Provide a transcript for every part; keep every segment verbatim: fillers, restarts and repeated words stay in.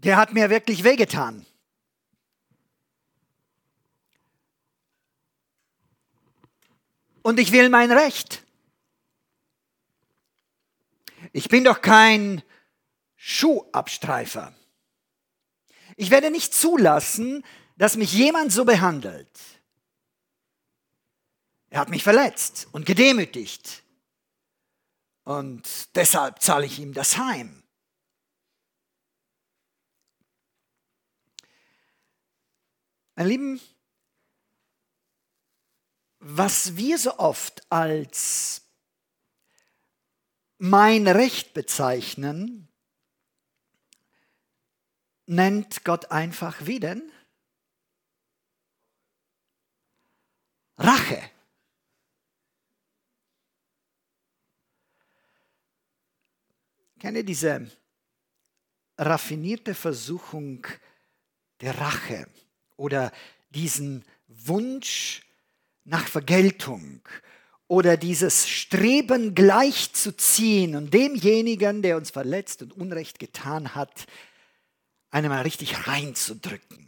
der hat mir wirklich wehgetan. Und ich will mein Recht. Ich bin doch kein Schuhabstreifer. Ich werde nicht zulassen, dass mich jemand so behandelt. Er hat mich verletzt und gedemütigt. Und deshalb zahle ich ihm das heim. Meine Lieben, was wir so oft als mein Recht bezeichnen, nennt Gott einfach wie denn? Rache. Kennt ihr diese raffinierte Versuchung der Rache oder diesen Wunsch nach Vergeltung oder dieses Streben gleichzuziehen und demjenigen, der uns verletzt und Unrecht getan hat, einem mal richtig reinzudrücken?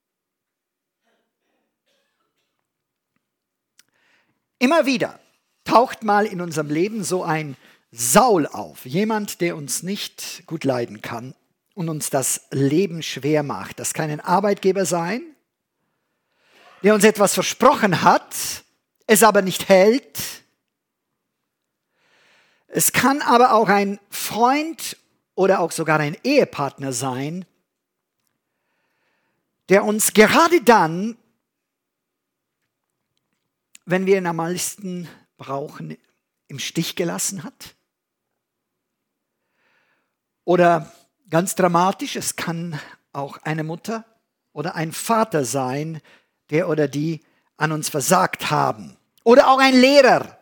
Immer wieder taucht mal in unserem Leben so ein Saul auf, jemand, der uns nicht gut leiden kann und uns das Leben schwer macht. Das kann ein Arbeitgeber sein, der uns etwas versprochen hat, es aber nicht hält. Es kann aber auch ein Freund oder auch sogar ein Ehepartner sein, der uns gerade dann, wenn wir ihn am meisten brauchen, im Stich gelassen hat. Oder ganz dramatisch, es kann auch eine Mutter oder ein Vater sein, der oder die an uns versagt haben. Oder auch ein Lehrer.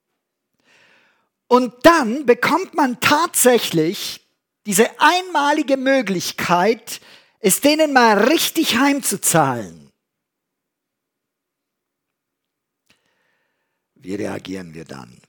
Und dann bekommt man tatsächlich diese einmalige Möglichkeit, es denen mal richtig heimzuzahlen. Wie reagieren wir dann?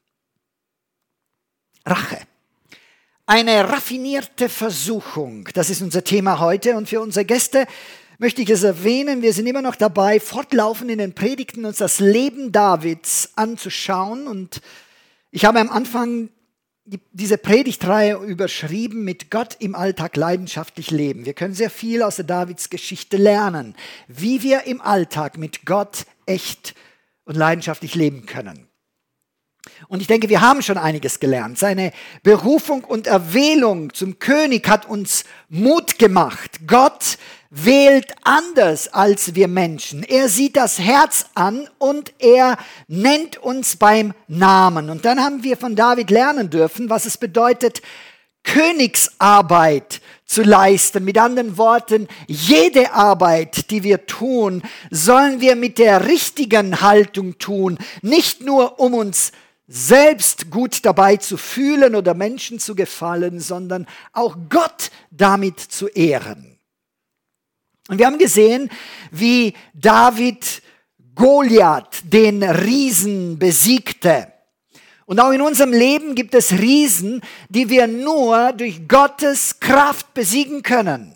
Rache. Eine raffinierte Versuchung, das ist unser Thema heute. Und für unsere Gäste möchte ich es erwähnen, wir sind immer noch dabei, fortlaufend in den Predigten uns das Leben Davids anzuschauen. Und ich habe am Anfang die, diese Predigtreihe überschrieben mit Gott im Alltag leidenschaftlich leben. Wir können sehr viel aus der Davids Geschichte lernen, wie wir im Alltag mit Gott echt und leidenschaftlich leben können. Und ich denke, wir haben schon einiges gelernt. Seine Berufung und Erwählung zum König hat uns Mut gemacht. Gott wählt anders als wir Menschen. Er sieht das Herz an und er nennt uns beim Namen. Und dann haben wir von David lernen dürfen, was es bedeutet, Königsarbeit zu leisten. Mit anderen Worten, jede Arbeit, die wir tun, sollen wir mit der richtigen Haltung tun. Nicht nur, um uns selbst gut dabei zu fühlen oder Menschen zu gefallen, sondern auch Gott damit zu ehren. Und wir haben gesehen, wie David Goliath, den Riesen, besiegte. Und auch in unserem Leben gibt es Riesen, die wir nur durch Gottes Kraft besiegen können.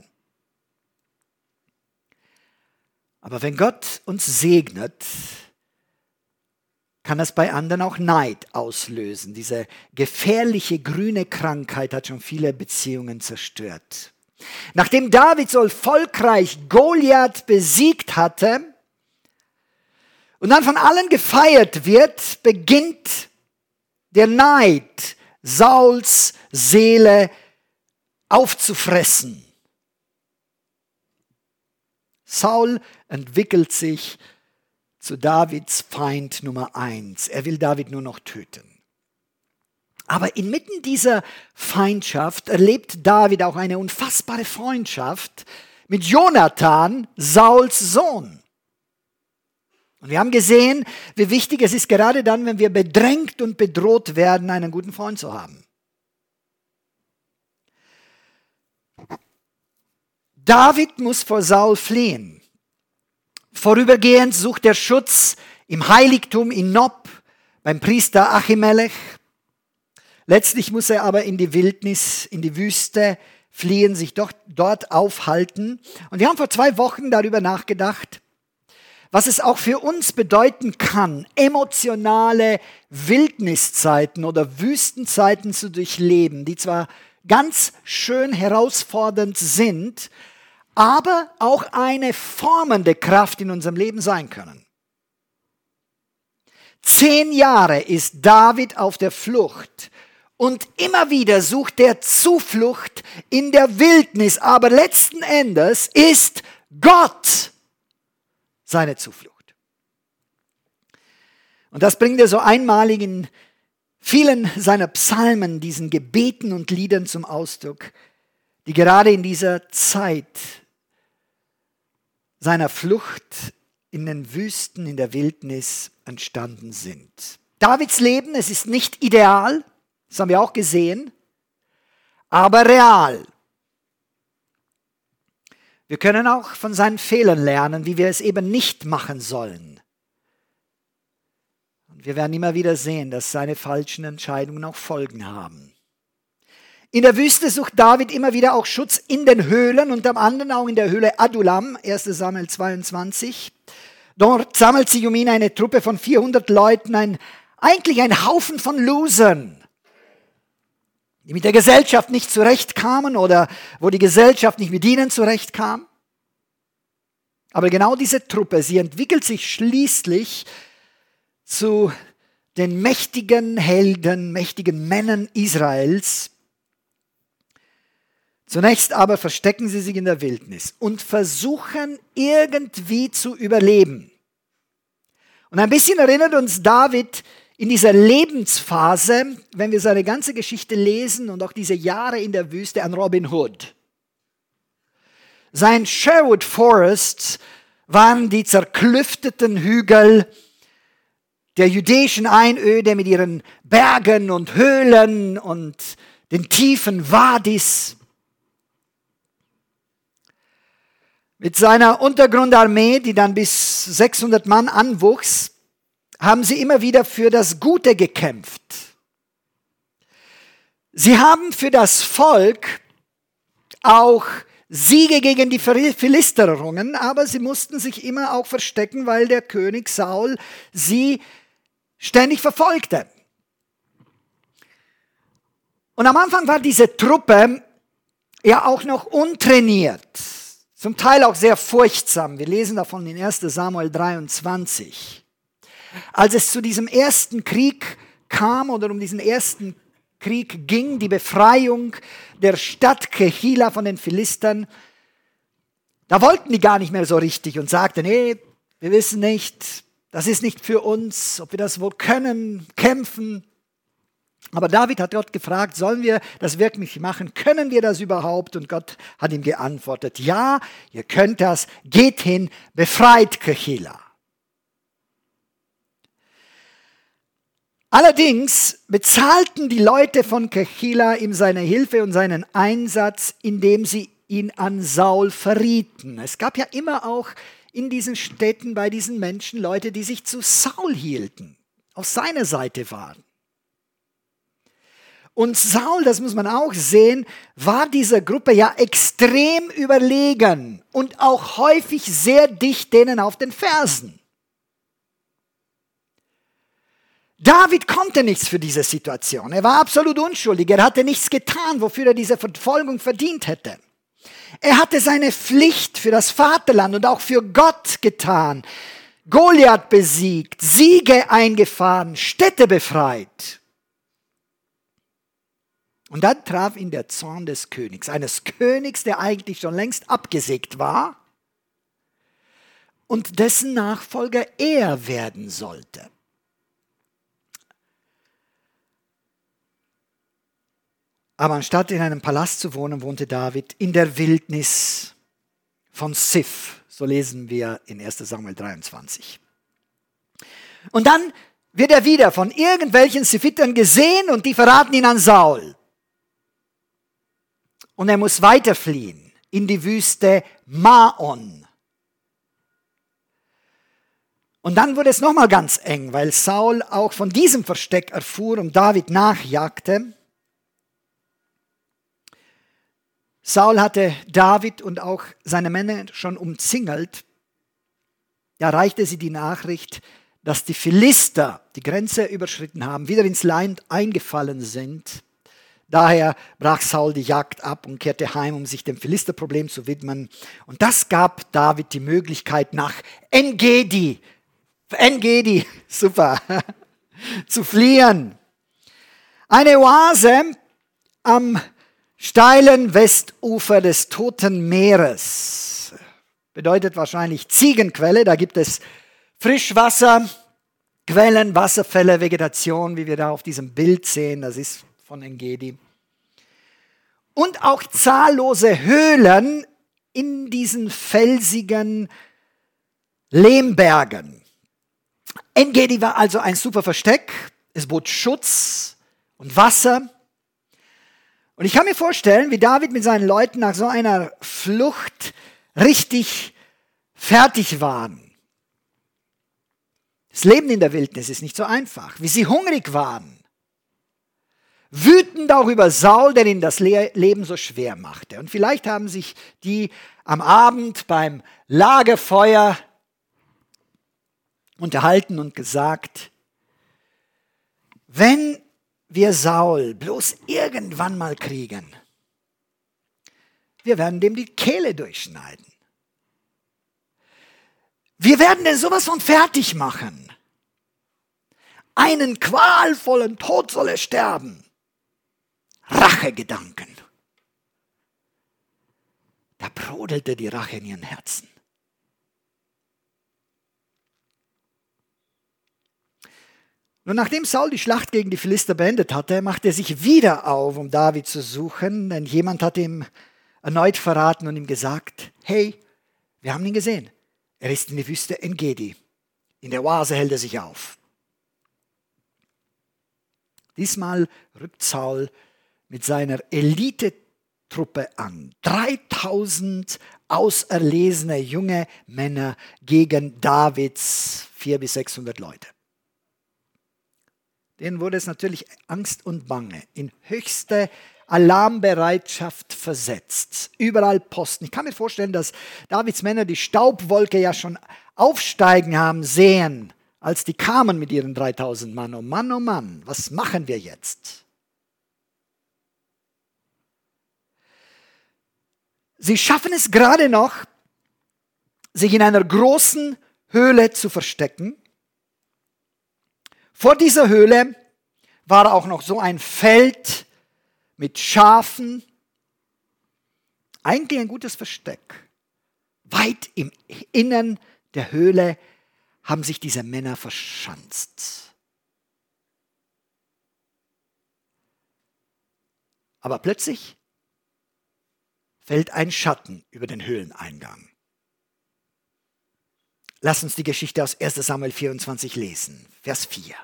Aber wenn Gott uns segnet, kann das bei anderen auch Neid auslösen. Diese gefährliche grüne Krankheit hat schon viele Beziehungen zerstört. Nachdem David so erfolgreich Goliath besiegt hatte und dann von allen gefeiert wird, beginnt der Neid Sauls Seele aufzufressen. Saul entwickelt sich zu Davids Feind Nummer eins. Er will David nur noch töten. Aber inmitten dieser Feindschaft erlebt David auch eine unfassbare Freundschaft mit Jonathan, Sauls Sohn. Und wir haben gesehen, wie wichtig es ist, gerade dann, wenn wir bedrängt und bedroht werden, einen guten Freund zu haben. David muss vor Saul fliehen. Vorübergehend sucht er Schutz im Heiligtum in Nob beim Priester Achimelech. Letztlich muss er aber in die Wildnis, in die Wüste fliehen, sich doch dort aufhalten. Und wir haben vor zwei Wochen darüber nachgedacht, was es auch für uns bedeuten kann, emotionale Wildniszeiten oder Wüstenzeiten zu durchleben, die zwar ganz schön herausfordernd sind, aber auch eine formende Kraft in unserem Leben sein können. Zehn Jahre ist David auf der Flucht und immer wieder sucht er Zuflucht in der Wildnis, aber letzten Endes ist Gott seine Zuflucht. Und das bringt er so einmalig in vielen seiner Psalmen, diesen Gebeten und Liedern zum Ausdruck, die gerade in dieser Zeit seiner Flucht in den Wüsten, in der Wildnis entstanden sind. Davids Leben, es ist nicht ideal, das haben wir auch gesehen, aber real. Wir können auch von seinen Fehlern lernen, wie wir es eben nicht machen sollen. Und wir werden immer wieder sehen, dass seine falschen Entscheidungen auch Folgen haben. In der Wüste sucht David immer wieder auch Schutz in den Höhlen, unter anderem auch in der Höhle Adullam, erster Samuel zweiundzwanzig. Dort sammelt sich um ihn eine Truppe von vierhundert Leuten, ein, eigentlich ein Haufen von Losern, die mit der Gesellschaft nicht zurechtkamen oder wo die Gesellschaft nicht mit ihnen zurechtkam. Aber genau diese Truppe, sie entwickelt sich schließlich zu den mächtigen Helden, mächtigen Männern Israels. Zunächst aber verstecken sie sich in der Wildnis und versuchen irgendwie zu überleben. Und ein bisschen erinnert uns David in dieser Lebensphase, wenn wir seine ganze Geschichte lesen und auch diese Jahre in der Wüste, an Robin Hood. Sein Sherwood Forest waren die zerklüfteten Hügel der jüdischen Einöde mit ihren Bergen und Höhlen und den tiefen Wadis. Mit seiner Untergrundarmee, die dann bis sechshundert Mann anwuchs, haben sie immer wieder für das Gute gekämpft. Sie haben für das Volk auch Siege gegen die Philister errungen, aber sie mussten sich immer auch verstecken, weil der König Saul sie ständig verfolgte. Und am Anfang war diese Truppe ja auch noch untrainiert, zum Teil auch sehr furchtsam. Wir lesen davon in erster Samuel dreiundzwanzig. Als es zu diesem ersten Krieg kam oder um diesen ersten Krieg ging, die Befreiung der Stadt Kechila von den Philistern, da wollten die gar nicht mehr so richtig und sagten, nee, wir wissen nicht, das ist nicht für uns, ob wir das wohl können, kämpfen. Aber David hat Gott gefragt, sollen wir das wirklich machen? Können wir das überhaupt? Und Gott hat ihm geantwortet, ja, ihr könnt das, geht hin, befreit Kechila. Allerdings bezahlten die Leute von Kechila ihm seine Hilfe und seinen Einsatz, indem sie ihn an Saul verrieten. Es gab ja immer auch in diesen Städten bei diesen Menschen Leute, die sich zu Saul hielten, auf seiner Seite waren. Und Saul, das muss man auch sehen, war dieser Gruppe ja extrem überlegen und auch häufig sehr dicht denen auf den Fersen. David konnte nichts für diese Situation. Er war absolut unschuldig. Er hatte nichts getan, wofür er diese Verfolgung verdient hätte. Er hatte seine Pflicht für das Vaterland und auch für Gott getan. Goliath besiegt, Siege eingefahren, Städte befreit. Und dann traf ihn der Zorn des Königs, eines Königs, der eigentlich schon längst abgesägt war und dessen Nachfolger er werden sollte. Aber anstatt in einem Palast zu wohnen, wohnte David in der Wildnis von Sif. So lesen wir in erster Samuel dreiundzwanzig. Und dann wird er wieder von irgendwelchen Sifitern gesehen und die verraten ihn an Saul. Und er muss weiterfliehen in die Wüste Maon. Und dann wurde es nochmal ganz eng, weil Saul auch von diesem Versteck erfuhr und David nachjagte. Saul hatte David und auch seine Männer schon umzingelt. Da erreichte sie die Nachricht, dass die Philister die Grenze überschritten haben, wieder ins Land eingefallen sind. Daher brach Saul die Jagd ab und kehrte heim, um sich dem Philisterproblem zu widmen. Und das gab David die Möglichkeit, nach En-Gedi, En-Gedi, super, zu fliehen. Eine Oase am steilen Westufer des Toten Meeres. Bedeutet wahrscheinlich Ziegenquelle, da gibt es Frischwasser, Quellen, Wasserfälle, Vegetation, wie wir da auf diesem Bild sehen, das ist von En-Gedi. Und auch zahllose Höhlen in diesen felsigen Lehmbergen. En-Gedi war also ein super Versteck, es bot Schutz und Wasser. Und ich kann mir vorstellen, wie David mit seinen Leuten nach so einer Flucht richtig fertig waren. Das Leben in der Wildnis ist nicht so einfach. Wie sie hungrig waren. Wütend auch über Saul, der ihnen das Leben so schwer machte. Und vielleicht haben sich die am Abend beim Lagerfeuer unterhalten und gesagt, wenn wir Saul bloß irgendwann mal kriegen, wir werden dem die Kehle durchschneiden. Wir werden den sowas von fertig machen. Einen qualvollen Tod soll er sterben. Rachegedanken. Da brodelte die Rache in ihren Herzen. Nun, nachdem Saul die Schlacht gegen die Philister beendet hatte, machte er sich wieder auf, um David zu suchen, denn jemand hatte ihm erneut verraten und ihm gesagt, hey, wir haben ihn gesehen. Er ist in die Wüste En-Gedi. In der Oase hält er sich auf. Diesmal rückt Saul mit seiner Elitetruppe an. dreitausend auserlesene junge Männer gegen Davids vierhundert bis sechshundert Leute. Denen wurde es natürlich Angst und Bange, in höchste Alarmbereitschaft versetzt. Überall Posten. Ich kann mir vorstellen, dass Davids Männer die Staubwolke ja schon aufsteigen haben sehen, als die kamen mit ihren dreitausend Mann. Oh Mann, oh Mann, was machen wir jetzt? Sie schaffen es gerade noch, sich in einer großen Höhle zu verstecken. Vor dieser Höhle war auch noch so ein Feld mit Schafen. Eigentlich ein gutes Versteck. Weit im Innern der Höhle haben sich diese Männer verschanzt. Aber plötzlich fällt ein Schatten über den Höhleneingang. Lass uns die Geschichte aus erster Samuel vierundzwanzig lesen, Vers vier.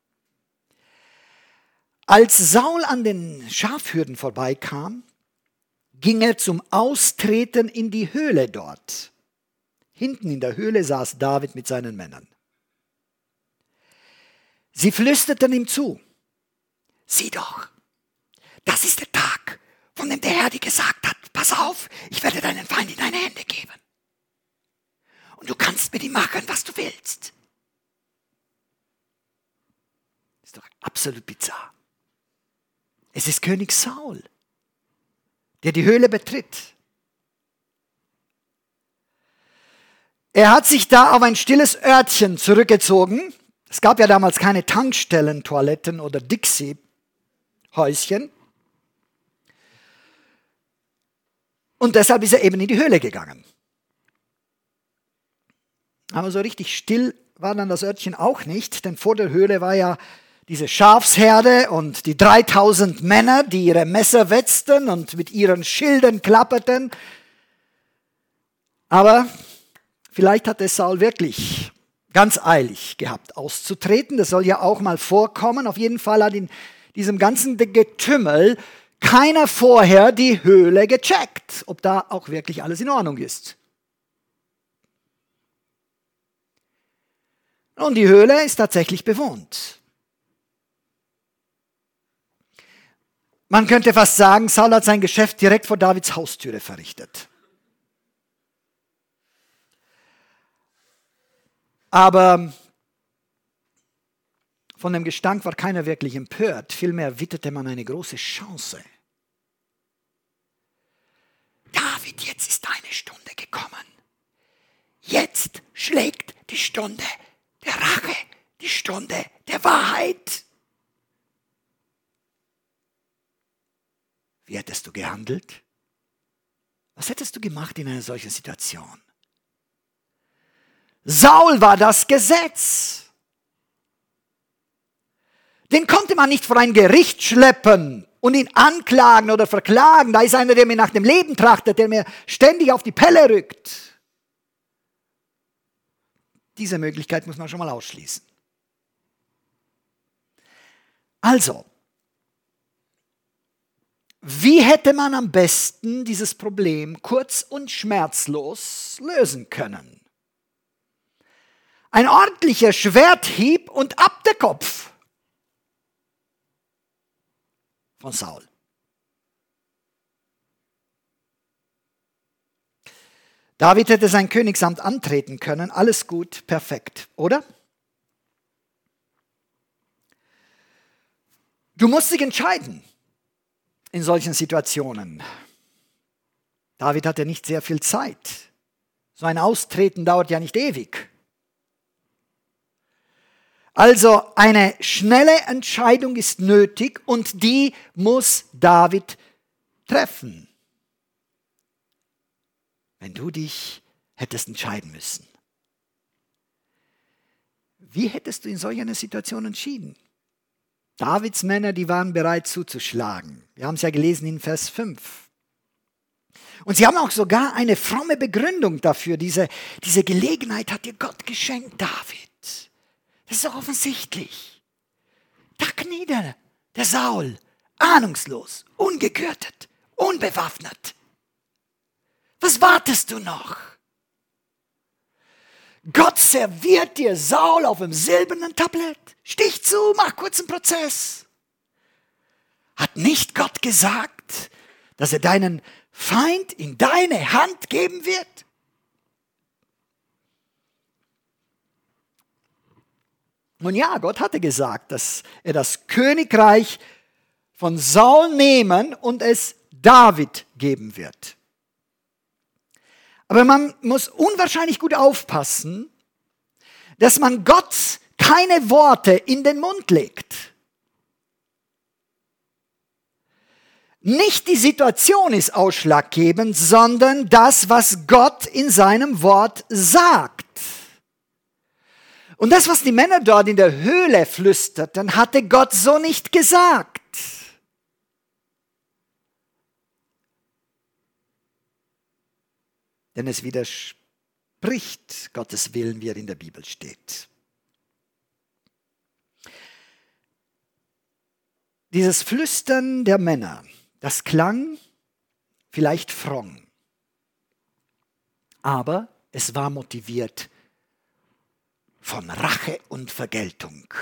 Als Saul an den Schafhürden vorbeikam, ging er zum Austreten in die Höhle dort. Hinten in der Höhle saß David mit seinen Männern. Sie flüsterten ihm zu, sieh doch, das ist der Tag, von dem der Herr dir gesagt hat, pass auf, ich werde deinen Feind in deine Hände geben. Und du kannst mit ihm machen, was du willst. Das ist doch absolut bizarr. Es ist König Saul, der die Höhle betritt. Er hat sich da auf ein stilles Örtchen zurückgezogen. Es gab ja damals keine Tankstellen, Toiletten oder Dixie-Häuschen. Und deshalb ist er eben in die Höhle gegangen. Aber so richtig still war dann das Örtchen auch nicht, denn vor der Höhle war ja diese Schafsherde und die dreitausend Männer, die ihre Messer wetzten und mit ihren Schilden klapperten. Aber vielleicht hat es Saul wirklich ganz eilig gehabt, auszutreten. Das soll ja auch mal vorkommen. Auf jeden Fall hat in diesem ganzen Getümmel keiner vorher die Höhle gecheckt, ob da auch wirklich alles in Ordnung ist. Und die Höhle ist tatsächlich bewohnt. Man könnte fast sagen, Saul hat sein Geschäft direkt vor Davids Haustüre verrichtet. Aber von dem Gestank war keiner wirklich empört. Vielmehr witterte man eine große Chance. David, jetzt ist deine Stunde gekommen. Jetzt schlägt die Stunde der Rache, die Stunde der Wahrheit. Wie hättest du gehandelt? Was hättest du gemacht in einer solchen Situation? Saul war das Gesetz. Den konnte man nicht vor ein Gericht schleppen und ihn anklagen oder verklagen. Da ist einer, der mir nach dem Leben trachtet, der mir ständig auf die Pelle rückt. Diese Möglichkeit muss man schon mal ausschließen. Also, wie hätte man am besten dieses Problem kurz und schmerzlos lösen können? Ein ordentlicher Schwerthieb und ab der Kopf von Saul. David hätte sein Königsamt antreten können, alles gut, perfekt, oder? Du musst dich entscheiden in solchen Situationen. David hatte nicht sehr viel Zeit. So ein Austreten dauert ja nicht ewig. Also eine schnelle Entscheidung ist nötig und die muss David treffen. Wenn du dich hättest entscheiden müssen. Wie hättest du in solch einer Situation entschieden? Davids Männer, die waren bereit zuzuschlagen. Wir haben es ja gelesen in Vers fünf. Und sie haben auch sogar eine fromme Begründung dafür. Diese, diese Gelegenheit hat dir Gott geschenkt, David. Das ist doch offensichtlich. Da kniet er, der Saul, ahnungslos, ungegürtet, unbewaffnet. Was wartest du noch? Gott serviert dir Saul auf dem silbernen Tablett. Stich zu, mach kurzen Prozess. Hat nicht Gott gesagt, dass er deinen Feind in deine Hand geben wird? Nun ja, Gott hatte gesagt, dass er das Königreich von Saul nehmen und es David geben wird. Aber man muss unwahrscheinlich gut aufpassen, dass man Gott keine Worte in den Mund legt. Nicht die Situation ist ausschlaggebend, sondern das, was Gott in seinem Wort sagt. Und das, was die Männer dort in der Höhle flüsterten, hatte Gott so nicht gesagt. Denn es widerspricht Gottes Willen, wie er in der Bibel steht. Dieses Flüstern der Männer, das klang vielleicht fromm, aber es war motiviert von Rache und Vergeltung.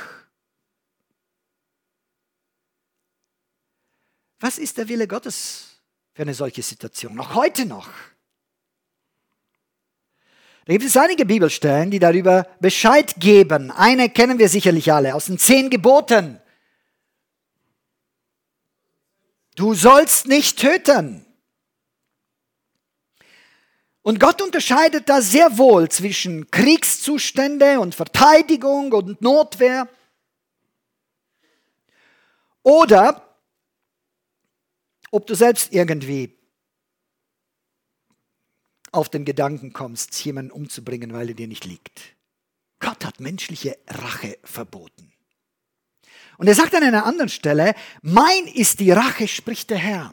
Was ist der Wille Gottes für eine solche Situation? Noch heute noch. Da gibt es einige Bibelstellen, die darüber Bescheid geben. Eine kennen wir sicherlich alle aus den zehn Geboten. Du sollst nicht töten. Und Gott unterscheidet da sehr wohl zwischen Kriegszustände und Verteidigung und Notwehr. Oder ob du selbst irgendwie auf den Gedanken kommst, jemanden umzubringen, weil er dir nicht liegt. Gott hat menschliche Rache verboten. Und er sagt an einer anderen Stelle, mein ist die Rache, spricht der Herr.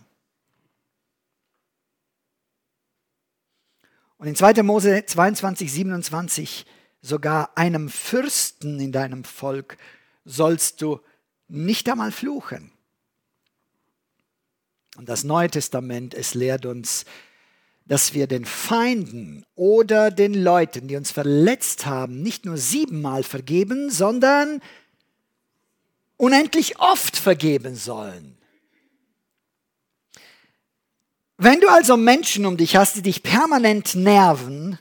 Und in zweiter Mose zweiundzwanzig, siebenundzwanzig, sogar einem Fürsten in deinem Volk sollst du nicht einmal fluchen. Und das Neue Testament, es lehrt uns, dass wir den Feinden oder den Leuten, die uns verletzt haben, nicht nur siebenmal vergeben, sondern unendlich oft vergeben sollen. Wenn du also Menschen um dich hast, die dich permanent nerven,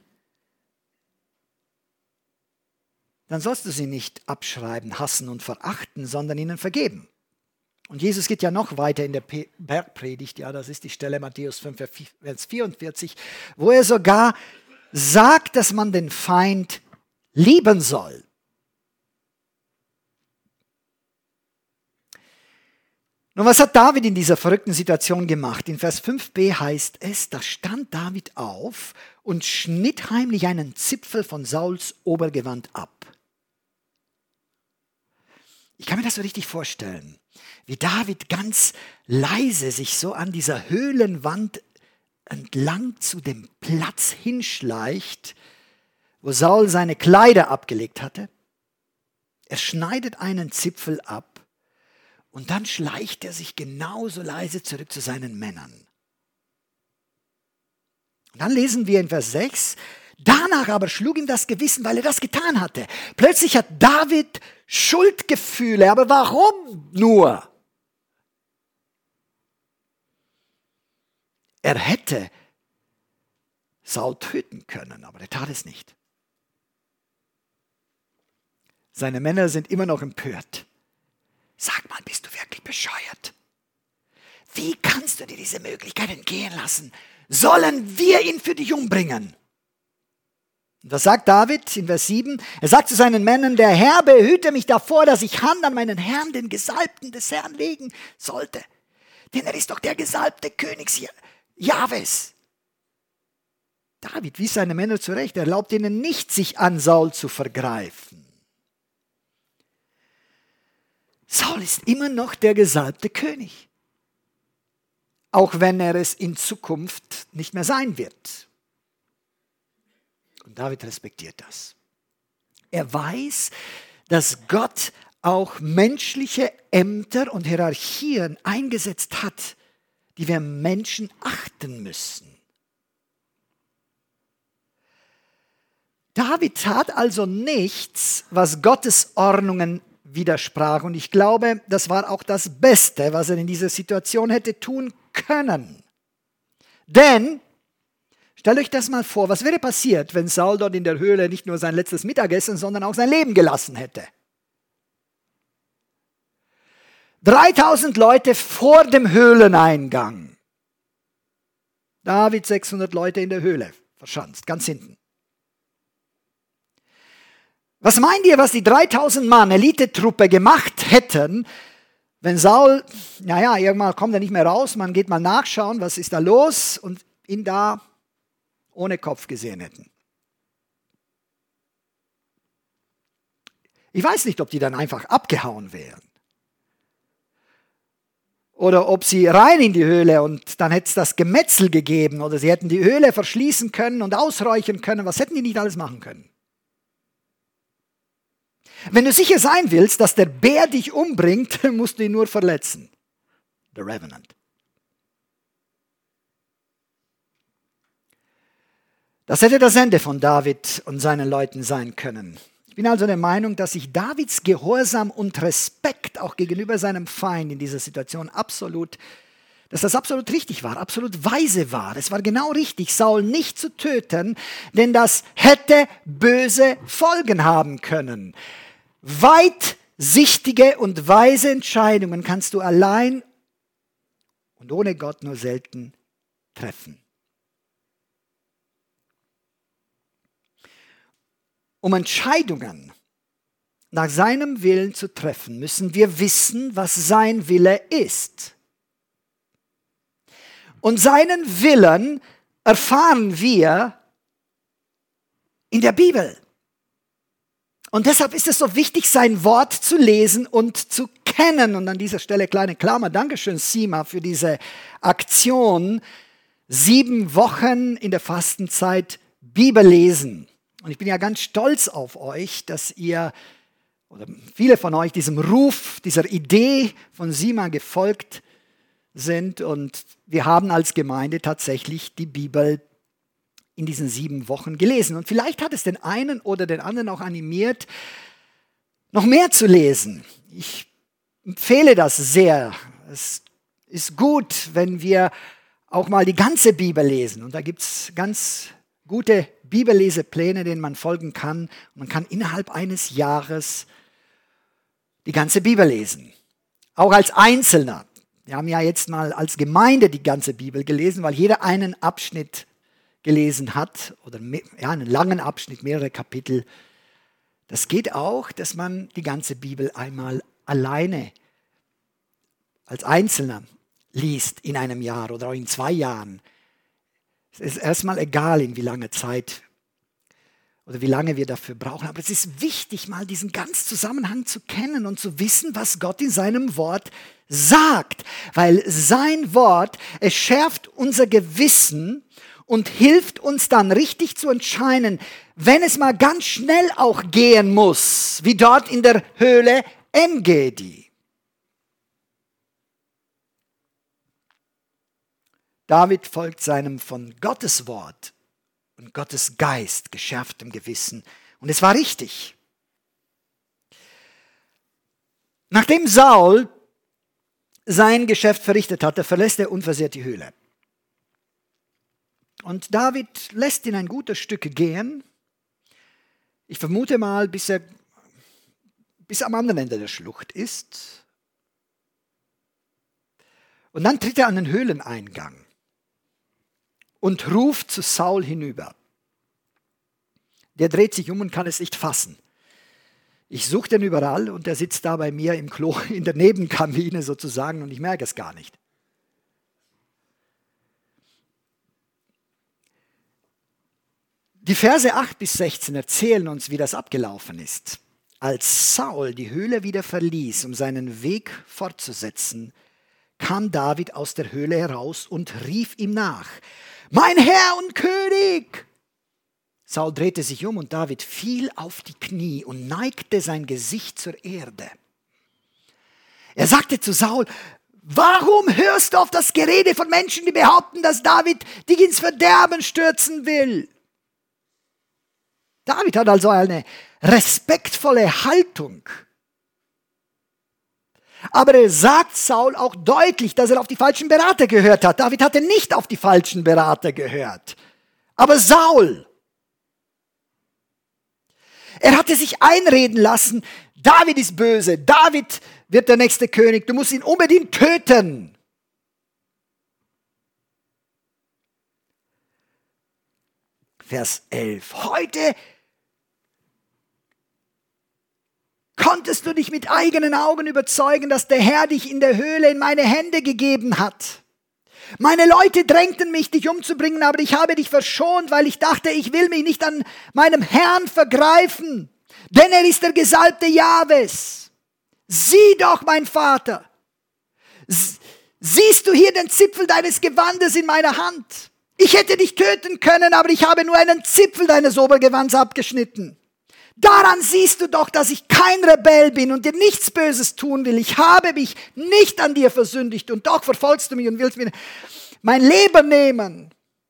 dann sollst du sie nicht abschreiben, hassen und verachten, sondern ihnen vergeben. Und Jesus geht ja noch weiter in der Bergpredigt, ja, das ist die Stelle Matthäus fünf, Vers vierundvierzig, wo er sogar sagt, dass man den Feind lieben soll. Nun, was hat David in dieser verrückten Situation gemacht? In Vers fünf b heißt es, da stand David auf und schnitt heimlich einen Zipfel von Sauls Obergewand ab. Ich kann mir das so richtig vorstellen, wie David ganz leise sich so an dieser Höhlenwand entlang zu dem Platz hinschleicht, wo Saul seine Kleider abgelegt hatte. Er schneidet einen Zipfel ab und dann schleicht er sich genauso leise zurück zu seinen Männern. Und dann lesen wir in Vers sechs, danach aber schlug ihm das Gewissen, weil er das getan hatte. Plötzlich hat David Schuldgefühle, aber warum nur? Er hätte Saul töten können, aber er tat es nicht. Seine Männer sind immer noch empört. Sag mal, bist du wirklich bescheuert? Wie kannst du dir diese Möglichkeit entgehen lassen? Sollen wir ihn für dich umbringen? Und was sagt David in Vers sieben? Er sagt zu seinen Männern, der Herr behüte mich davor, dass ich Hand an meinen Herrn, den Gesalbten des Herrn, legen sollte. Denn er ist doch der gesalbte König Jahwes. David wies seine Männer zurecht, er erlaubt ihnen nicht, sich an Saul zu vergreifen. Saul ist immer noch der gesalbte König, auch wenn er es in Zukunft nicht mehr sein wird. Und David respektiert das. Er weiß, dass Gott auch menschliche Ämter und Hierarchien eingesetzt hat, die wir Menschen achten müssen. David tat also nichts, was Gottes Ordnungen widersprach. Und ich glaube, das war auch das Beste, was er in dieser Situation hätte tun können. Denn, stellt euch das mal vor, was wäre passiert, wenn Saul dort in der Höhle nicht nur sein letztes Mittagessen, sondern auch sein Leben gelassen hätte? dreitausend Leute vor dem Höhleneingang. David sechshundert Leute in der Höhle, verschanzt, ganz hinten. Was meint ihr, was die dreitausend Mann Elitetruppe gemacht hätten, wenn Saul, naja, irgendwann kommt er nicht mehr raus, man geht mal nachschauen, was ist da los, und ihn da ohne Kopf gesehen hätten? Ich weiß nicht, ob die dann einfach abgehauen wären. Oder ob sie rein in die Höhle und dann hätte es das Gemetzel gegeben, oder sie hätten die Höhle verschließen können und ausräuchern können. Was hätten die nicht alles machen können? Wenn du sicher sein willst, dass der Bär dich umbringt, musst du ihn nur verletzen. The Revenant. Das hätte das Ende von David und seinen Leuten sein können. Ich bin also der Meinung, dass sich Davids Gehorsam und Respekt auch gegenüber seinem Feind in dieser Situation absolut, dass das absolut richtig war, absolut weise war. Es war genau richtig, Saul nicht zu töten, denn das hätte böse Folgen haben können. Weitsichtige und weise Entscheidungen kannst du allein und ohne Gott nur selten treffen. Um Entscheidungen nach seinem Willen zu treffen, müssen wir wissen, was sein Wille ist. Und seinen Willen erfahren wir in der Bibel. Und deshalb ist es so wichtig, sein Wort zu lesen und zu kennen. Und an dieser Stelle kleine Klammer. Dankeschön, Sima, für diese Aktion. Sieben Wochen in der Fastenzeit Bibel lesen. Und ich bin ja ganz stolz auf euch, dass ihr, oder viele von euch, diesem Ruf, dieser Idee von Sima gefolgt sind. Und wir haben als Gemeinde tatsächlich die Bibel in diesen sieben Wochen gelesen. Und vielleicht hat es den einen oder den anderen auch animiert, noch mehr zu lesen. Ich empfehle das sehr. Es ist gut, wenn wir auch mal die ganze Bibel lesen. Und da gibt es ganz gute Bibellesepläne, denen man folgen kann. Und man kann innerhalb eines Jahres die ganze Bibel lesen. Auch als Einzelner. Wir haben ja jetzt mal als Gemeinde die ganze Bibel gelesen, weil jeder einen Abschnitt gelesen hat. Oder ja, einen langen Abschnitt, mehrere Kapitel. Das geht auch, dass man die ganze Bibel einmal alleine als Einzelner liest in einem Jahr oder auch in zwei Jahren. Es ist erstmal egal, in wie lange Zeit oder wie lange wir dafür brauchen. Aber es ist wichtig, mal diesen ganzen Zusammenhang zu kennen und zu wissen, was Gott in seinem Wort sagt. Weil sein Wort, es schärft unser Gewissen und hilft uns dann richtig zu entscheiden, wenn es mal ganz schnell auch gehen muss, wie dort in der Höhle En-Gedi. David folgt seinem von Gottes Wort und Gottes Geist geschärftem Gewissen. Und es war richtig. Nachdem Saul sein Geschäft verrichtet hatte, verlässt er unversehrt die Höhle. Und David lässt ihn ein gutes Stück gehen. Ich vermute mal, bis er bis am anderen Ende der Schlucht ist. Und dann tritt er an den Höhleneingang und ruft zu Saul hinüber. Der dreht sich um und kann es nicht fassen. Ich suche den überall und der sitzt da bei mir im Klo, in der Nebenkabine sozusagen, und ich merke es gar nicht. Die Verse acht bis sechzehn erzählen uns, wie das abgelaufen ist. Als Saul die Höhle wieder verließ, um seinen Weg fortzusetzen, kam David aus der Höhle heraus und rief ihm nach: Mein Herr und König! Saul drehte sich um und David fiel auf die Knie und neigte sein Gesicht zur Erde. Er sagte zu Saul: Warum hörst du auf das Gerede von Menschen, die behaupten, dass David dich ins Verderben stürzen will? David hat also eine respektvolle Haltung. Aber er sagt Saul auch deutlich, dass er auf die falschen Berater gehört hat. David hatte nicht auf die falschen Berater gehört. Aber Saul, er hatte sich einreden lassen, David ist böse, David wird der nächste König, du musst ihn unbedingt töten. Vers elf. Heute konntest du dich mit eigenen Augen überzeugen, dass der Herr dich in der Höhle in meine Hände gegeben hat. Meine Leute drängten mich, dich umzubringen, aber ich habe dich verschont, weil ich dachte, ich will mich nicht an meinem Herrn vergreifen, denn er ist der Gesalbte Jahwes. Sieh doch, mein Vater, siehst du hier den Zipfel deines Gewandes in meiner Hand? Ich hätte dich töten können, aber ich habe nur einen Zipfel deines Obergewands abgeschnitten. Daran siehst du doch, dass ich kein Rebell bin und dir nichts Böses tun will. Ich habe mich nicht an dir versündigt und doch verfolgst du mich und willst mir mein Leben nehmen.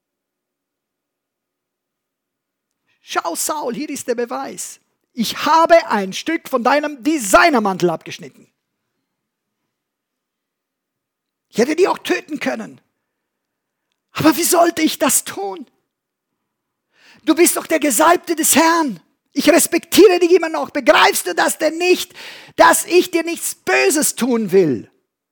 Schau, Saul, hier ist der Beweis. Ich habe ein Stück von deinem Designermantel abgeschnitten. Ich hätte dich auch töten können. Aber wie sollte ich das tun? Du bist doch der Gesalbte des Herrn. Ich respektiere dich immer noch. Begreifst du das denn nicht, dass ich dir nichts Böses tun will?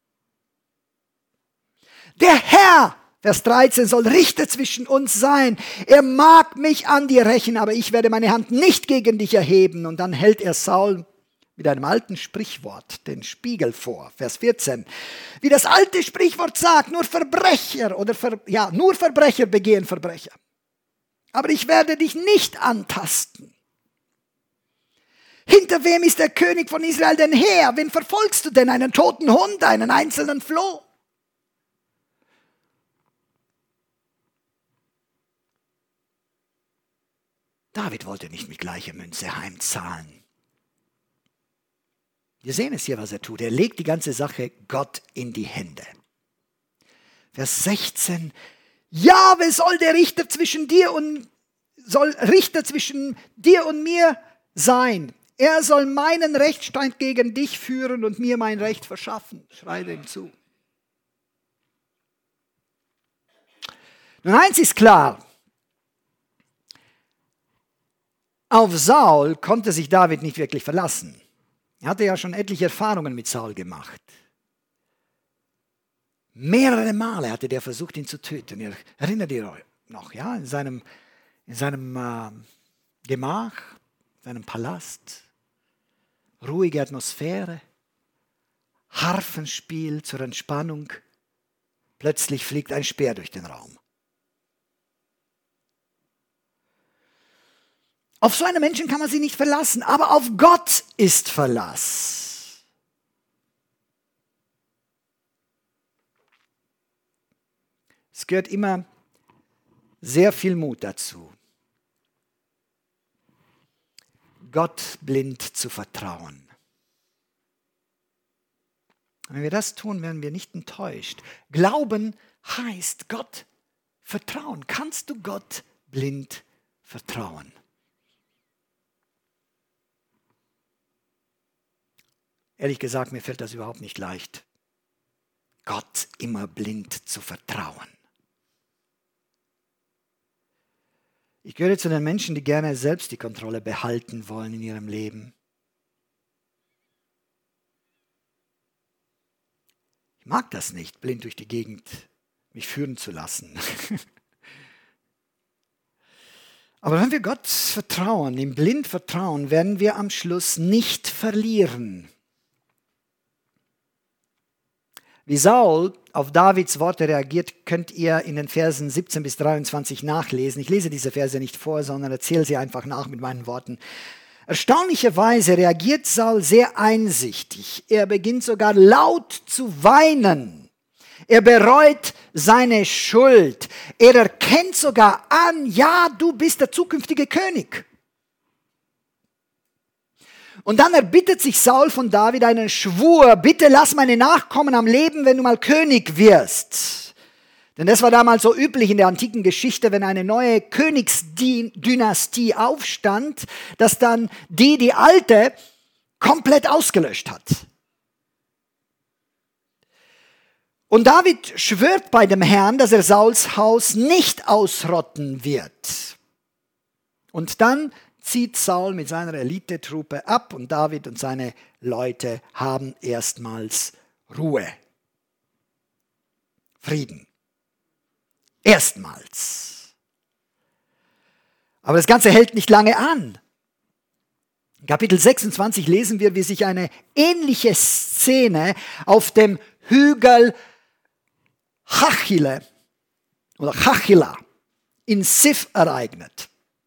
Der Herr, Vers dreizehn, soll Richter zwischen uns sein. Er mag mich an dir rächen, aber ich werde meine Hand nicht gegen dich erheben. Und dann hält er Saul mit einem alten Sprichwort den Spiegel vor. Vers vierzehn. Wie das alte Sprichwort sagt, nur Verbrecher oder Ver, ja, nur Verbrecher begehen Verbrecher. Aber ich werde dich nicht antasten. Hinter wem ist der König von Israel denn her? Wen verfolgst du denn? Einen toten Hund, einen einzelnen Floh? David wollte nicht mit gleicher Münze heimzahlen. Wir sehen es hier, was er tut. Er legt die ganze Sache Gott in die Hände. Vers sechzehn. Jahwe soll der Richter zwischen dir und soll Richter zwischen dir und mir sein. Er soll meinen Rechtsstreit gegen dich führen und mir mein Recht verschaffen. Schreie ihm zu. Nun, eins ist klar. Auf Saul konnte sich David nicht wirklich verlassen. Er hatte ja schon etliche Erfahrungen mit Saul gemacht. Mehrere Male hatte der versucht, ihn zu töten. Ihr erinnert ihr euch noch, ja? In seinem, in seinem äh, Gemach, seinem Palast. Ruhige Atmosphäre. Harfenspiel zur Entspannung. Plötzlich fliegt ein Speer durch den Raum. Auf so einen Menschen kann man sich nicht verlassen, aber auf Gott ist Verlass. Es gehört immer sehr viel Mut dazu, Gott blind zu vertrauen. Wenn wir das tun, werden wir nicht enttäuscht. Glauben heißt Gott vertrauen. Kannst du Gott blind vertrauen? Ehrlich gesagt, mir fällt das überhaupt nicht leicht, Gott immer blind zu vertrauen. Ich gehöre zu den Menschen, die gerne selbst die Kontrolle behalten wollen in ihrem Leben. Ich mag das nicht, blind durch die Gegend mich führen zu lassen. Aber wenn wir Gott vertrauen, ihm blind vertrauen, werden wir am Schluss nicht verlieren. Wie Saul auf Davids Worte reagiert, könnt ihr in den Versen siebzehn bis dreiundzwanzig nachlesen. Ich lese diese Verse nicht vor, sondern erzähle sie einfach nach mit meinen Worten. Erstaunlicherweise reagiert Saul sehr einsichtig. Er beginnt sogar laut zu weinen. Er bereut seine Schuld. Er erkennt sogar an, ja, du bist der zukünftige König. Und dann erbittet sich Saul von David einen Schwur, bitte lass meine Nachkommen am Leben, wenn du mal König wirst. Denn das war damals so üblich in der antiken Geschichte, wenn eine neue Königsdynastie aufstand, dass dann die, die alte, komplett ausgelöscht hat. Und David schwört bei dem Herrn, dass er Sauls Haus nicht ausrotten wird. Und dann zieht Saul mit seiner Elitetruppe ab und David und seine Leute haben erstmals Ruhe. Frieden. Erstmals. Aber das Ganze hält nicht lange an. In Kapitel sechsundzwanzig lesen wir, wie sich eine ähnliche Szene auf dem Hügel Hachile oder Hachila in Sif ereignet.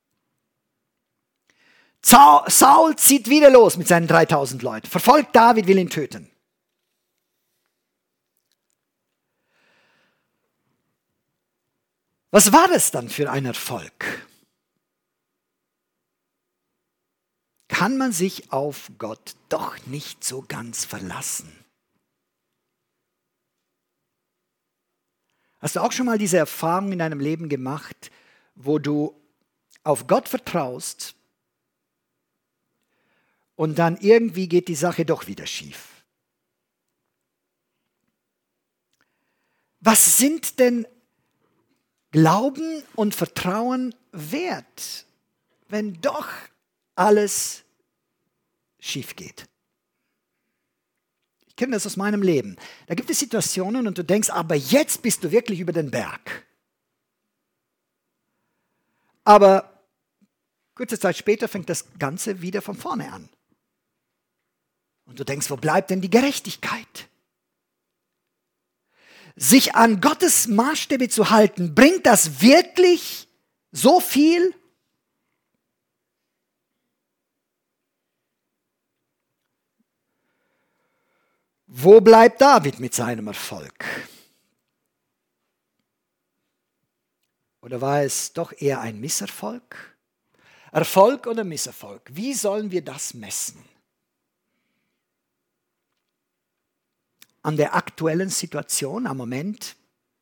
Saul zieht wieder los mit seinen dreitausend Leuten, verfolgt David, will ihn töten. Was war das dann für ein Erfolg? Kann man sich auf Gott doch nicht so ganz verlassen? Hast du auch schon mal diese Erfahrung in deinem Leben gemacht, wo du auf Gott vertraust und dann irgendwie geht die Sache doch wieder schief? Was sind denn Glauben und Vertrauen wert, wenn doch alles schief geht? Ich kenne das aus meinem Leben. Da gibt es Situationen und du denkst, aber jetzt bist du wirklich über den Berg. Aber kurze Zeit später fängt das Ganze wieder von vorne an. Und du denkst, wo bleibt denn die Gerechtigkeit? Sich an Gottes Maßstäbe zu halten, bringt das wirklich so viel? Wo bleibt David mit seinem Erfolg? Oder war es doch eher ein Misserfolg? Erfolg oder Misserfolg? Wie sollen wir das messen? An der aktuellen Situation, am Moment?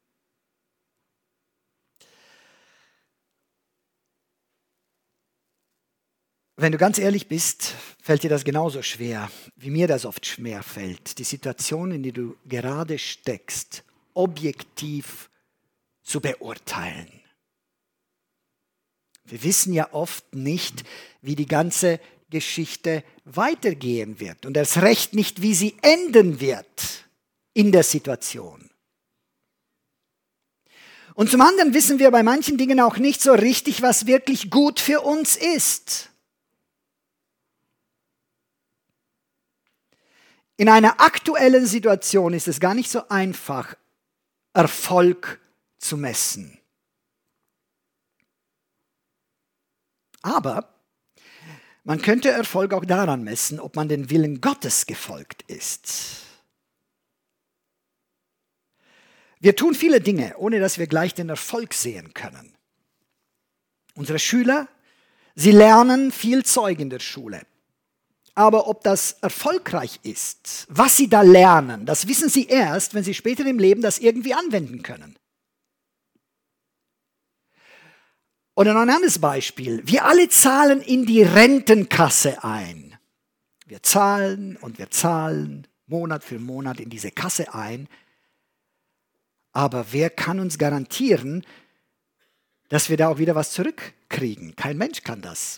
Wenn du ganz ehrlich bist, fällt dir das genauso schwer, wie mir das oft schwer fällt, die Situation, in die du gerade steckst, objektiv zu beurteilen. Wir wissen ja oft nicht, wie die ganze Geschichte weitergehen wird und erst recht nicht, wie sie enden wird in der Situation. Und zum anderen wissen wir bei manchen Dingen auch nicht so richtig, was wirklich gut für uns ist. In einer aktuellen Situation ist es gar nicht so einfach, Erfolg zu messen. Aber man könnte Erfolg auch daran messen, ob man den Willen Gottes gefolgt ist. Wir tun viele Dinge, ohne dass wir gleich den Erfolg sehen können. Unsere Schüler, sie lernen viel Zeug in der Schule. Aber ob das erfolgreich ist, was sie da lernen, das wissen sie erst, wenn sie später im Leben das irgendwie anwenden können. Oder noch ein anderes Beispiel. Wir alle zahlen in die Rentenkasse ein. Wir zahlen und wir zahlen Monat für Monat in diese Kasse ein. Aber wer kann uns garantieren, dass wir da auch wieder was zurückkriegen? Kein Mensch kann das.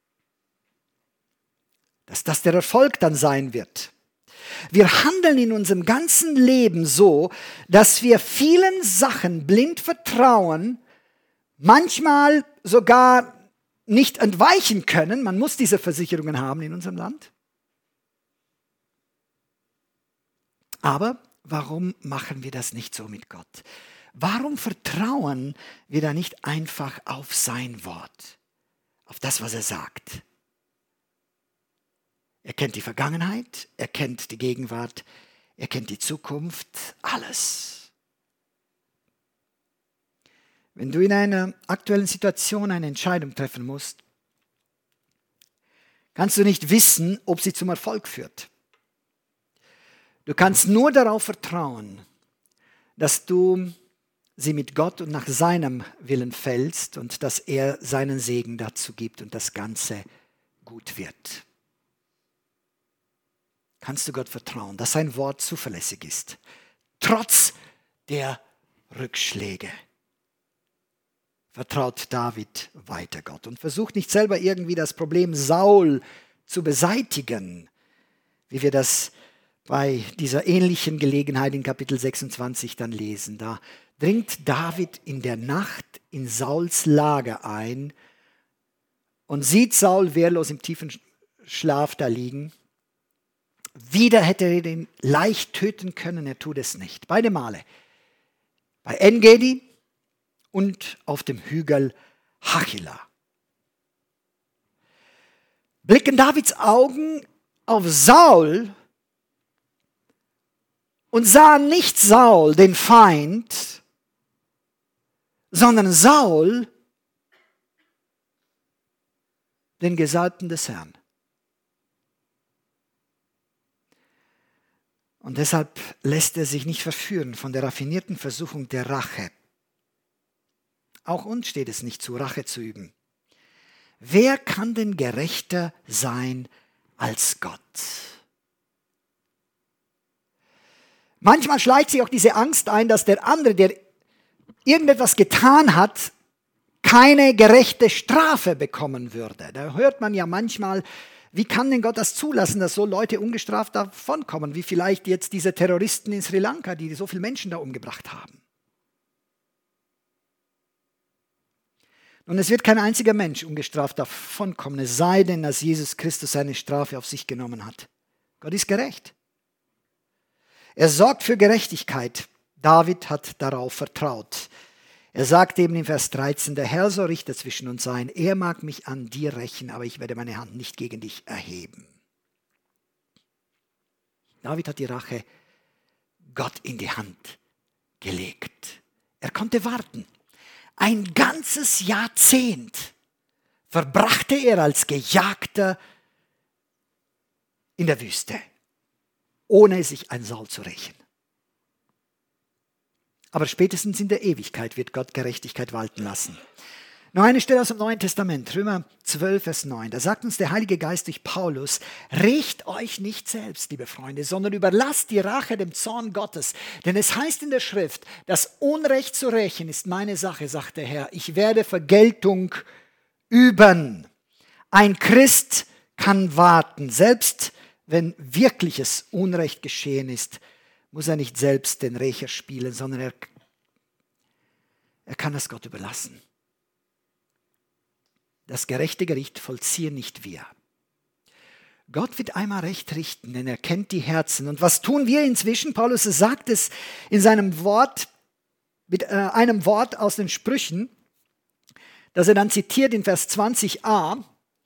Dass das der Erfolg dann sein wird. Wir handeln in unserem ganzen Leben so, dass wir vielen Sachen blind vertrauen, manchmal sogar nicht entweichen können. Man muss diese Versicherungen haben in unserem Land. Aber warum machen wir das nicht so mit Gott? Warum vertrauen wir da nicht einfach auf sein Wort, auf das, was er sagt? Er kennt die Vergangenheit, er kennt die Gegenwart, er kennt die Zukunft, alles. Wenn du in einer aktuellen Situation eine Entscheidung treffen musst, kannst du nicht wissen, ob sie zum Erfolg führt. Du kannst nur darauf vertrauen, dass du sie mit Gott und nach seinem Willen fällst und dass er seinen Segen dazu gibt und das Ganze gut wird. Kannst du Gott vertrauen, dass sein Wort zuverlässig ist, trotz der Rückschläge. Vertraut David weiter Gott und versucht nicht selber irgendwie das Problem Saul zu beseitigen, wie wir das bei dieser ähnlichen Gelegenheit in Kapitel sechsundzwanzig dann lesen. Da dringt David in der Nacht in Sauls Lager ein und sieht Saul wehrlos im tiefen Schlaf da liegen. Wieder hätte er ihn leicht töten können, er tut es nicht. Beide Male. Bei En-Gedi und auf dem Hügel Hachila. Blicken Davids Augen auf Saul und sahen nicht Saul, den Feind, sondern Saul, den Gesalbten des Herrn. Und deshalb lässt er sich nicht verführen von der raffinierten Versuchung der Rache. Auch uns steht es nicht zu, Rache zu üben. Wer kann denn gerechter sein als Gott? Manchmal schleicht sich auch diese Angst ein, dass der andere, der irgendetwas getan hat, keine gerechte Strafe bekommen würde. Da hört man ja manchmal, wie kann denn Gott das zulassen, dass so Leute ungestraft davonkommen, wie vielleicht jetzt diese Terroristen in Sri Lanka, die so viele Menschen da umgebracht haben. Und es wird kein einziger Mensch ungestraft davonkommen, es sei denn, dass Jesus Christus seine Strafe auf sich genommen hat. Gott ist gerecht. Er sorgt für Gerechtigkeit. David hat darauf vertraut. Er sagt eben im Vers dreizehn, der Herr soll Richter zwischen uns sein. Er mag mich an dir rächen, aber ich werde meine Hand nicht gegen dich erheben. David hat die Rache Gott in die Hand gelegt. Er konnte warten. Ein ganzes Jahrzehnt verbrachte er als Gejagter in der Wüste, ohne sich an Saul zu rächen. Aber spätestens in der Ewigkeit wird Gott Gerechtigkeit walten lassen. Noch eine Stelle aus dem Neuen Testament, Römer zwölf, Vers neun. Da sagt uns der Heilige Geist durch Paulus: Rächt euch nicht selbst, liebe Freunde, sondern überlasst die Rache dem Zorn Gottes. Denn es heißt in der Schrift, das Unrecht zu rächen ist meine Sache, sagt der Herr. Ich werde Vergeltung üben. Ein Christ kann warten. Selbst wenn wirkliches Unrecht geschehen ist, muss er nicht selbst den Rächer spielen, sondern er, er kann es Gott überlassen. Das gerechte Gericht vollziehen nicht wir. Gott wird einmal recht richten, denn er kennt die Herzen. Und was tun wir inzwischen? Paulus sagt es in seinem Wort, mit äh, einem Wort aus den Sprüchen, das er dann zitiert in Vers zwanzig a.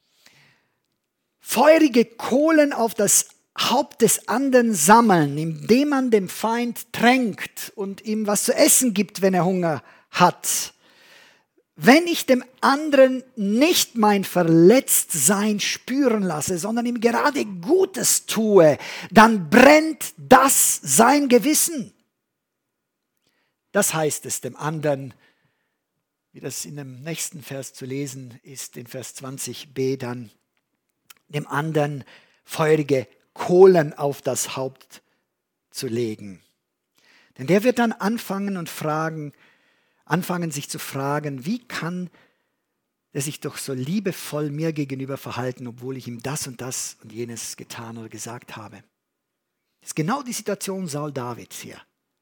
Feurige Kohlen auf das Haupt des anderen sammeln, indem man dem Feind tränkt und ihm was zu essen gibt, wenn er Hunger hat. Wenn ich dem anderen nicht mein Verletztsein spüren lasse, sondern ihm gerade Gutes tue, dann brennt das sein Gewissen. Das heißt es dem anderen, wie das in dem nächsten Vers zu lesen ist, in Vers zwanzig b dann, dem anderen feurige Kohlen auf das Haupt zu legen. Denn der wird dann anfangen und fragen, anfangen sich zu fragen, wie kann er sich doch so liebevoll mir gegenüber verhalten, obwohl ich ihm das und das und jenes getan oder gesagt habe. Das ist genau die Situation Saul Davids hier.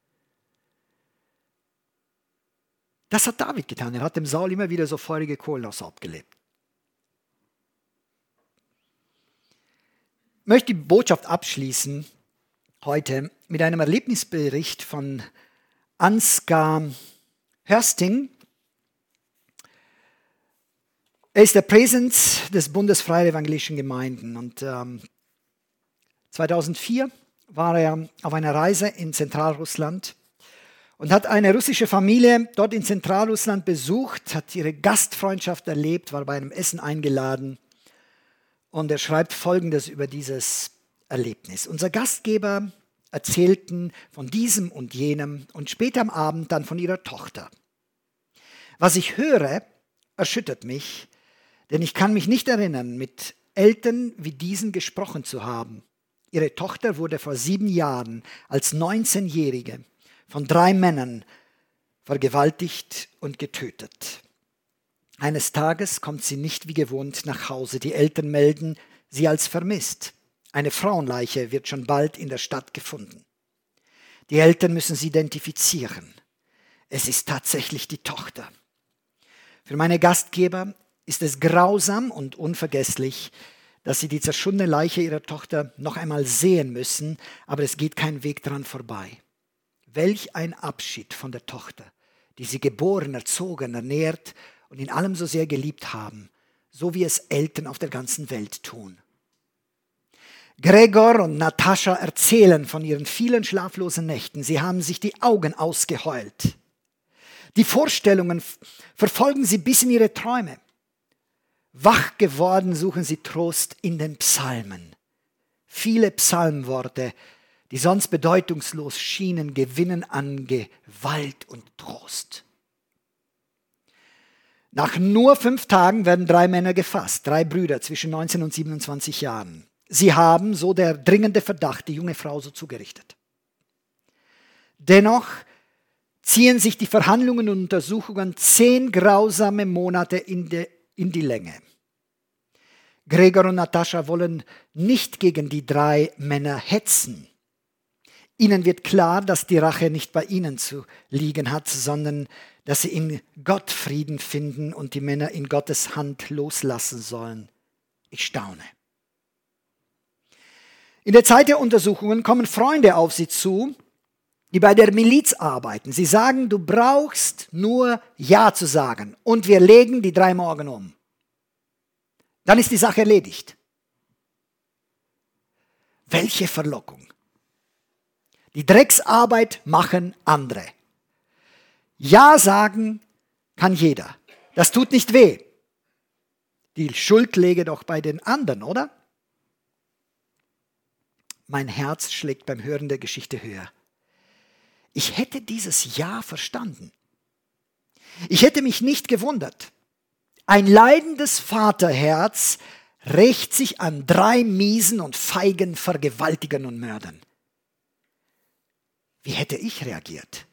Das hat David getan. Er hat dem Saul immer wieder so feurige Kohlen aufs Haupt gelegt. Ich möchte die Botschaft abschließen heute mit einem Erlebnisbericht von Ansgar Hörsting. Er ist der Präsident des Bundes Freier Evangelischen Gemeinden und ähm, zweitausendvier war er auf einer Reise in Zentralrussland und hat eine russische Familie dort in Zentralrussland besucht, hat ihre Gastfreundschaft erlebt, war bei einem Essen eingeladen und er schreibt Folgendes über dieses Erlebnis. Unser Gastgeber erzählten von diesem und jenem und später am Abend dann von ihrer Tochter. Was ich höre, erschüttert mich, denn ich kann mich nicht erinnern, mit Eltern wie diesen gesprochen zu haben. Ihre Tochter wurde vor sieben Jahren als neunzehnjährige von drei Männern vergewaltigt und getötet. Eines Tages kommt sie nicht wie gewohnt nach Hause. Die Eltern melden sie als vermisst. Eine Frauenleiche wird schon bald in der Stadt gefunden. Die Eltern müssen sie identifizieren. Es ist tatsächlich die Tochter. Für meine Gastgeber ist es grausam und unvergesslich, dass sie die zerschundene Leiche ihrer Tochter noch einmal sehen müssen, aber es geht kein Weg dran vorbei. Welch ein Abschied von der Tochter, die sie geboren, erzogen, ernährt und in allem so sehr geliebt haben, so wie es Eltern auf der ganzen Welt tun. Gregor und Natascha erzählen von ihren vielen schlaflosen Nächten. Sie haben sich die Augen ausgeheult. Die Vorstellungen verfolgen sie bis in ihre Träume. Wach geworden suchen sie Trost in den Psalmen. Viele Psalmworte, die sonst bedeutungslos schienen, gewinnen an Gewalt und Trost. Nach nur fünf Tagen werden drei Männer gefasst, drei Brüder zwischen neunzehn und siebenundzwanzig Jahren. Sie haben, so der dringende Verdacht, die junge Frau so zugerichtet. Dennoch ziehen sich die Verhandlungen und Untersuchungen zehn grausame Monate in, de, in die Länge. Gregor und Natascha wollen nicht gegen die drei Männer hetzen. Ihnen wird klar, dass die Rache nicht bei ihnen zu liegen hat, sondern dass sie in Gott Frieden finden und die Männer in Gottes Hand loslassen sollen. Ich staune. In der Zeit der Untersuchungen kommen Freunde auf sie zu, die bei der Miliz arbeiten. Sie sagen, du brauchst nur Ja zu sagen und wir legen die drei morgen um. Dann ist die Sache erledigt. Welche Verlockung. Die Drecksarbeit machen andere. Ja sagen kann jeder. Das tut nicht weh. Die Schuld läge doch bei den anderen, oder? Mein Herz schlägt beim Hören der Geschichte höher. Ich hätte dieses Ja verstanden. Ich hätte mich nicht gewundert. Ein leidendes Vaterherz rächt sich an drei miesen und feigen Vergewaltigern und Mördern. Wie hätte ich reagiert?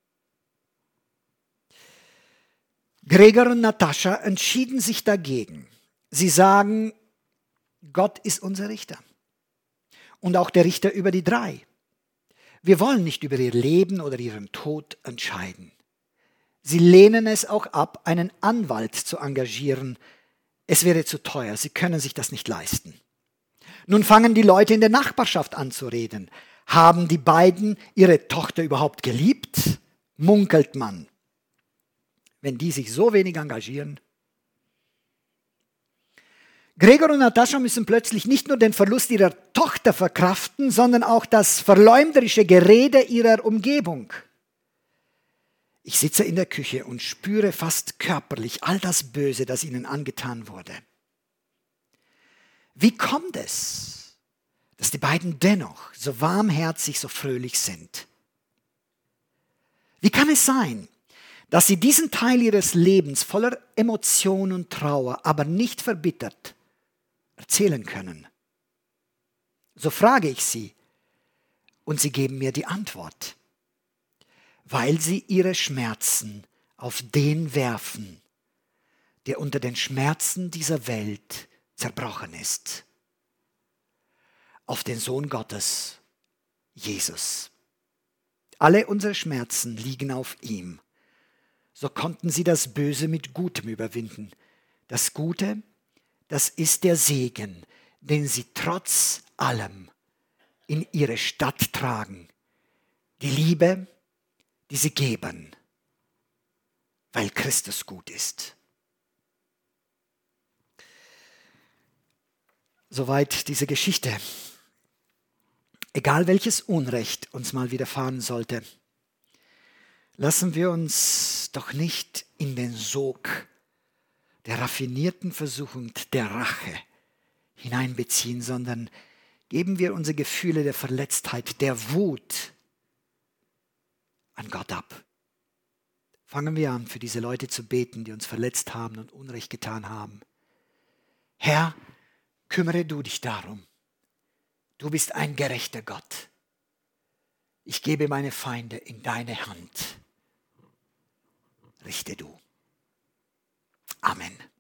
Gregor und Natascha entschieden sich dagegen. Sie sagen, Gott ist unser Richter und auch der Richter über die drei. Wir wollen nicht über ihr Leben oder ihren Tod entscheiden. Sie lehnen es auch ab, einen Anwalt zu engagieren. Es wäre zu teuer, sie können sich das nicht leisten. Nun fangen die Leute in der Nachbarschaft an zu reden. Haben die beiden ihre Tochter überhaupt geliebt? Munkelt man. Wenn die sich so wenig engagieren. Gregor und Natascha müssen plötzlich nicht nur den Verlust ihrer Tochter verkraften, sondern auch das verleumderische Gerede ihrer Umgebung. Ich sitze in der Küche und spüre fast körperlich all das Böse, das ihnen angetan wurde. Wie kommt es, dass die beiden dennoch so warmherzig, so fröhlich sind? Wie kann es sein, dass sie diesen Teil ihres Lebens voller Emotion und Trauer, aber nicht verbittert, erzählen können? So frage ich sie und sie geben mir die Antwort. Weil sie ihre Schmerzen auf den werfen, der unter den Schmerzen dieser Welt zerbrochen ist. Auf den Sohn Gottes, Jesus. Alle unsere Schmerzen liegen auf ihm. So konnten sie das Böse mit Gutem überwinden. Das Gute, das ist der Segen, den sie trotz allem in ihre Stadt tragen. Die Liebe, die sie geben, weil Christus gut ist. Soweit diese Geschichte. Egal welches Unrecht uns mal widerfahren sollte, lassen wir uns doch nicht in den Sog der raffinierten Versuchung der Rache hineinbeziehen, sondern geben wir unsere Gefühle der Verletztheit, der Wut an Gott ab. Fangen wir an, für diese Leute zu beten, die uns verletzt haben und Unrecht getan haben. Herr, kümmere du dich darum. Du bist ein gerechter Gott. Ich gebe meine Feinde in deine Hand. Richte du. Amen.